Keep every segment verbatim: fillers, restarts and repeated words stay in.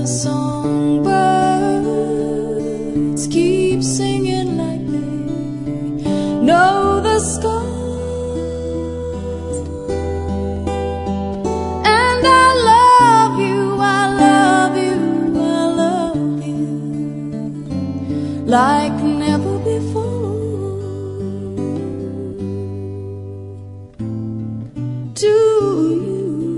the songbirds keep singing like they know the sky. And I love you, I love you, I love you like never before. To you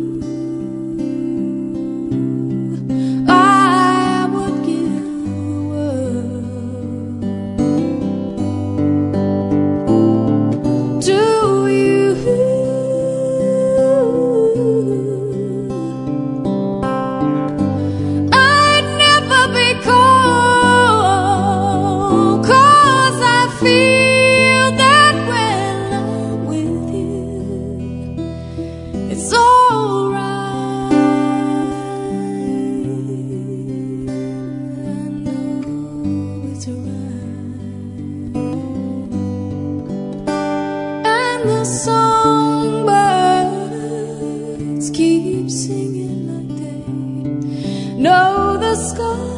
I would give the world. To you I'd never be cold, 'cause I feel that when I'm with you it's alright. I know it's right. And the songbirds keep singing like they know the sky.